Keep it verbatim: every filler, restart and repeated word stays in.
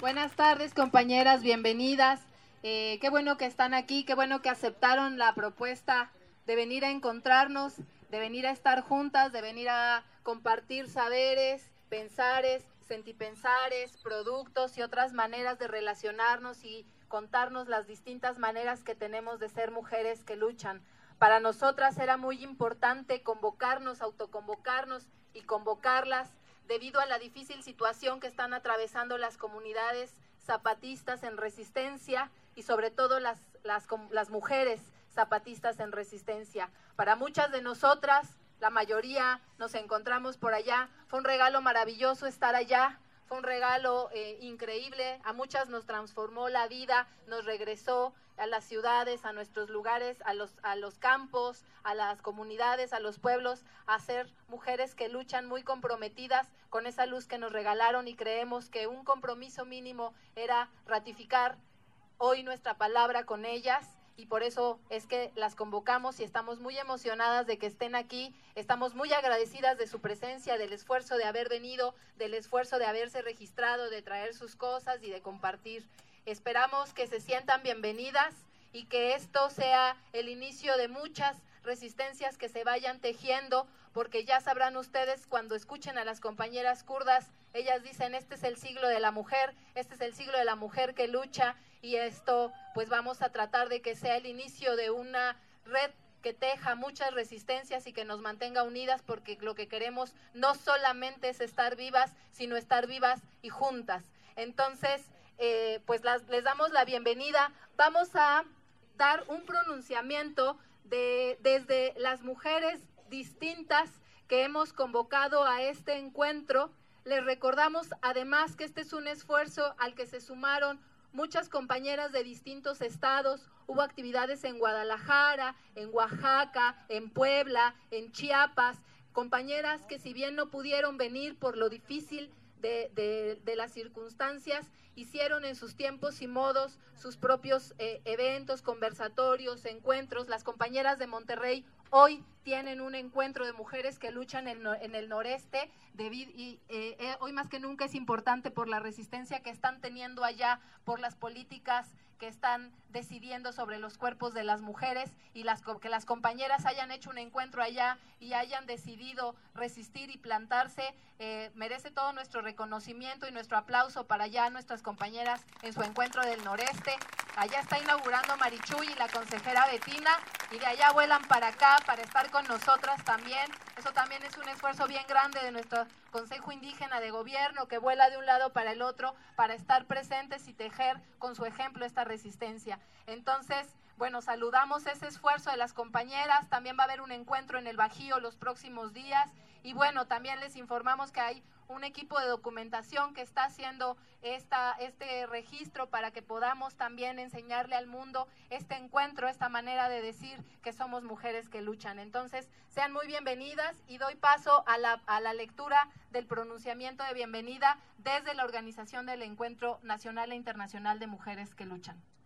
Buenas tardes, compañeras, bienvenidas. Eh, qué bueno que están aquí, qué bueno que aceptaron la propuesta de venir a encontrarnos, de venir a estar juntas, de venir a compartir saberes, pensares, sentipensares, productos y otras maneras de relacionarnos y contarnos las distintas maneras que tenemos de ser mujeres que luchan. Para nosotras era muy importante convocarnos, autoconvocarnos y convocarlas debido a la difícil situación que están atravesando las comunidades zapatistas en resistencia y sobre todo las, las, las mujeres zapatistas en resistencia. Para muchas de nosotras, la mayoría nos encontramos por allá, fue un regalo maravilloso estar allá, fue un regalo eh, increíble, a muchas nos transformó la vida, nos regresó a las ciudades, a nuestros lugares, a los, a los campos, a las comunidades, a los pueblos, a ser mujeres que luchan muy comprometidas con esa luz que nos regalaron, y creemos que un compromiso mínimo era ratificar hoy nuestra palabra con ellas, y por eso es que las convocamos y estamos muy emocionadas de que estén aquí, estamos muy agradecidas de su presencia, del esfuerzo de haber venido, del esfuerzo de haberse registrado, de traer sus cosas y de compartir. Esperamos que se sientan bienvenidas y que esto sea el inicio de muchas resistencias que se vayan tejiendo, porque ya sabrán ustedes cuando escuchen a las compañeras kurdas, ellas dicen este es el siglo de la mujer, este es el siglo de la mujer que lucha, y esto pues vamos a tratar de que sea el inicio de una red que teja muchas resistencias y que nos mantenga unidas, porque lo que queremos no solamente es estar vivas, sino estar vivas y juntas. Entonces, eh, pues las, les damos la bienvenida. Vamos a dar un pronunciamiento de, desde las mujeres distintas que hemos convocado a este encuentro. Les recordamos además que este es un esfuerzo al que se sumaron muchas compañeras de distintos estados. Hubo actividades en Guadalajara, en Oaxaca, en Puebla, en Chiapas, compañeras que si bien no pudieron venir por lo difícil de, de, de las circunstancias, hicieron en sus tiempos y modos sus propios eh, eventos, conversatorios, encuentros. Las compañeras de Monterrey hoy tienen un encuentro de mujeres que luchan en, en el noreste, de, y eh, eh, hoy más que nunca es importante por la resistencia que están teniendo allá, por las políticas que están decidiendo sobre los cuerpos de las mujeres, y las, que las compañeras hayan hecho un encuentro allá y hayan decidido resistir y plantarse, eh, merece todo nuestro reconocimiento y nuestro aplauso para allá nuestras compañeras en su encuentro del noreste. Allá está inaugurando Marichuy y la consejera Betina, y de allá vuelan para acá para estar con nosotras también. Eso también es un esfuerzo bien grande de nuestro Consejo Indígena de Gobierno, que vuela de un lado para el otro para estar presentes y tejer con su ejemplo esta resistencia. Entonces, bueno, saludamos ese esfuerzo de las compañeras. También va a haber un encuentro en el Bajío los próximos días, y bueno, también les informamos que hay un equipo de documentación que está haciendo esta, este registro para que podamos también enseñarle al mundo este encuentro, esta manera de decir que somos mujeres que luchan. Entonces, sean muy bienvenidas, y doy paso a la, a la lectura del pronunciamiento de bienvenida desde la organización del Encuentro Nacional e Internacional de Mujeres que Luchan.